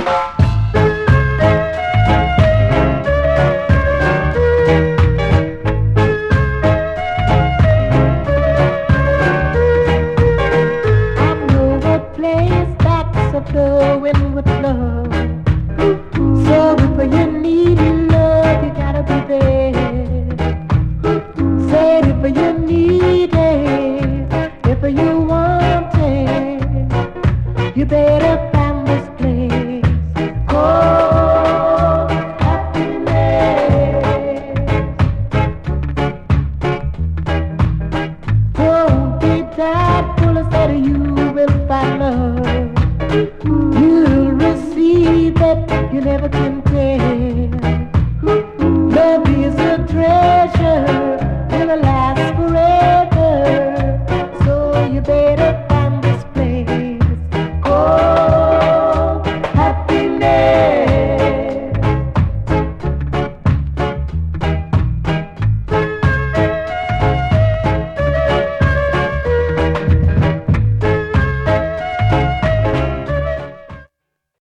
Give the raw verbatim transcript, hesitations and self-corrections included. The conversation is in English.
Flowing with love. So if you need love, you gotta be there. Say if you need it, if you want it, you better find this place called happiness. Don't be doubtful, instead you will find love. You'll receive it, you never can